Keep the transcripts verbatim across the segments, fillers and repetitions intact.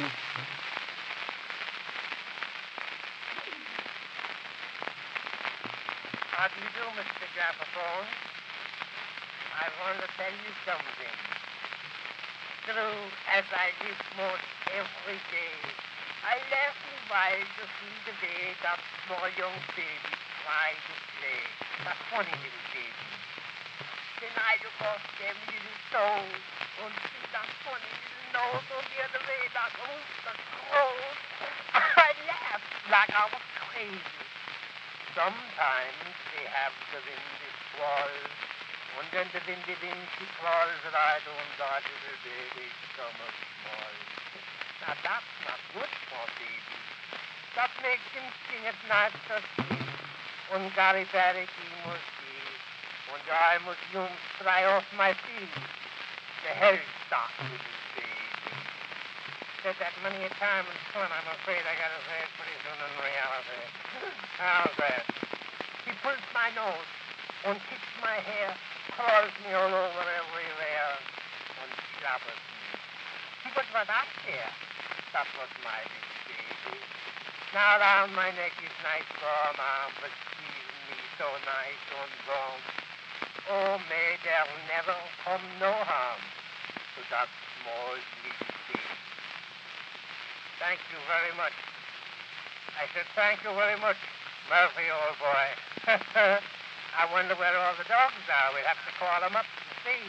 How do you do, Mister Graphophone? I want to tell you something. True, as I live most every day, I laugh and while to see the way that small young baby try to play. That funny little baby. Then I look off them little toes and see that funny little nose on the other way that moves the crows. I laugh like I was crazy. Sometimes they have the windy squalls, and then the windy wind she crawls right on that little baby stomach small. Now that's not good for baby. That makes him sing at night so sweet, and Gary Barry he must be, and I must young try off my feet. The hell stock little baby. Said that many a time in fun, I'm afraid I gotta say it pretty soon in reality. How's that? He pulls my nose and kicks my hair, crawls me all over everywhere, and jabbers me. He was what that there. That was my little baby. Now round my neck is nice warm arm, but squeezing me so nice and warm. Oh, may there never come no harm to that small little baby. Thank you very much. I said thank you very much, Murphy, old boy. I wonder where all the dogs are. We'll have to call them up and see.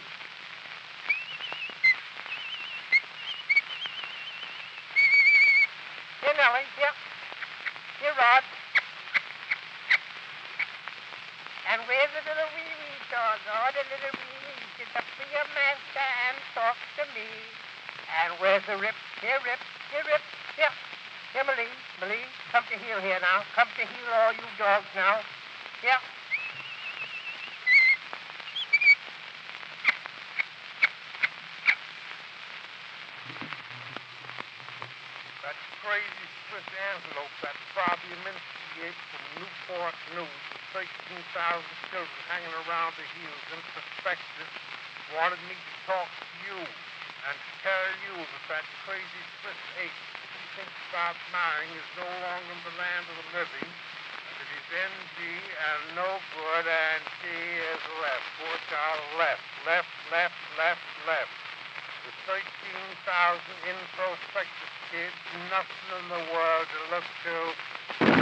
Here, Nellie. Here. Here, Rod. And where's the little wee-wee dog? Oh, the little wee-wee sits up to your master and talks to me. And where's the Rip? Here, Rip. Here, Rip. Here. Here, Malie. Malie, come to heel here now. Come to heel, all you dogs now. Here. That crazy Swiss antelope that Bobby Minsky ate from Newport News with thirteen thousand children hanging around the heels in perspective wanted me to talk to you and to tell you that that crazy Swiss ape he thinks about marrying is no longer in the land of the living, and that he's N G and no good, and she is left. Poor child, left, left, left, left, left. With thirteen thousand introspective kids, nothing in the world to look to